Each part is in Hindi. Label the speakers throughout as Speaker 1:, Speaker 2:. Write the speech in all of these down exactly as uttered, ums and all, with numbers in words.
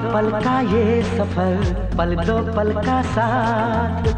Speaker 1: पल का ये सफर, पल दो पल का साथ,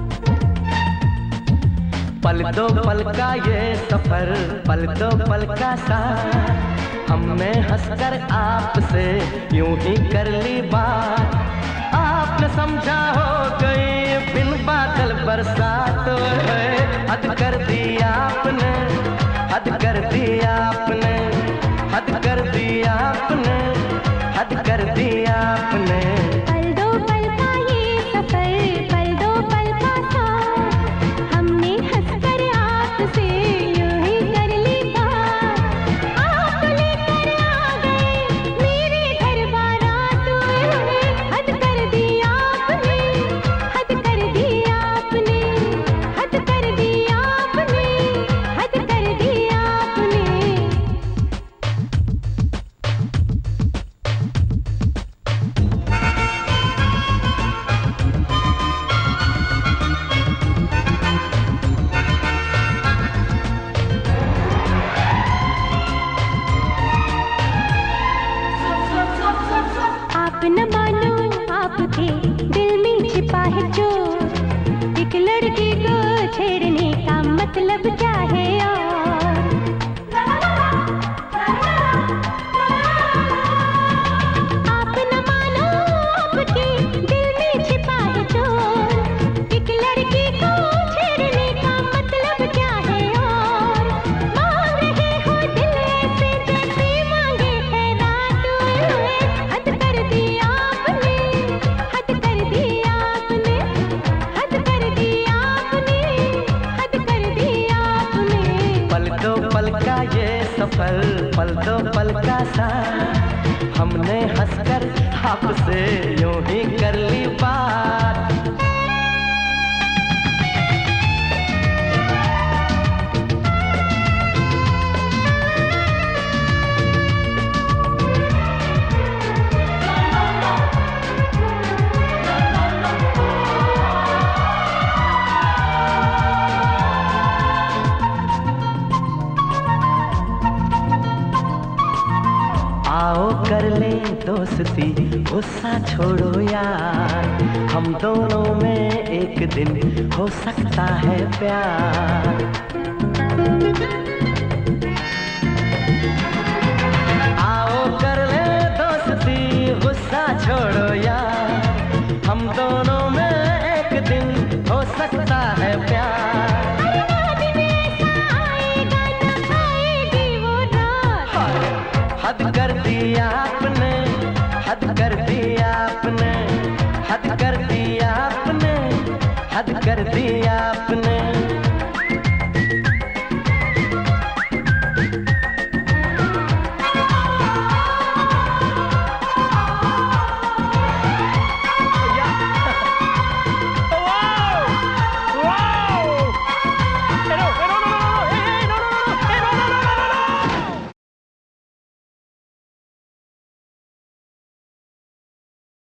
Speaker 1: पल दो पल का ये सफर, पल दो पल का साथ। हमने हंसकर आपसे यूं ही कर ली बात, आपने समझा हो गई बिन बादल बरसात। हद कर दी आपने, हद कर दी आपने, हद कर दी आपने, हद कर दी आपने।
Speaker 2: पल दो पल का ये सफर, पल दो पल का साथ, हमने हंसकर आपसे यूं ही कर ली बात। आप लेकर आ गए मेरे घर बारात, हद कर दी आपने, हद कर दी आपने, हद कर दी आपने, हद कर दी आपने। आप न मानो आपके दिल में छिपा है चोर, एक लड़की को छेड़ने का मतलब क्या है और। आप न मानो आपके दिल में छिपा है चोर, एक लड़की को छेड़ने का मतलब क्या है और। मांग रहे हो दिल ऐसे जैसे मांगे है रात, हद कर दी आपने, हद कर दी आपने, हद कर दी आपने, हद कर दी आपने।
Speaker 1: पल दो पल का ये सफर, पल दो पल का साथ, हमने हंसकर आपसे यूं ही कर ली बात। आओ कर ले दोस्ती, गुस्सा छोड़ो यार, हम दोनों में एक दिन हो सकता है प्यार। आओ कर ले दोस्ती, गुस्सा छोड़ो यार, हम दोनों में एक दिन हो सकता है प्यार। हद कर दी आपने, हद कर दी आपने, हद कर दी आपने, हद कर दी आपने।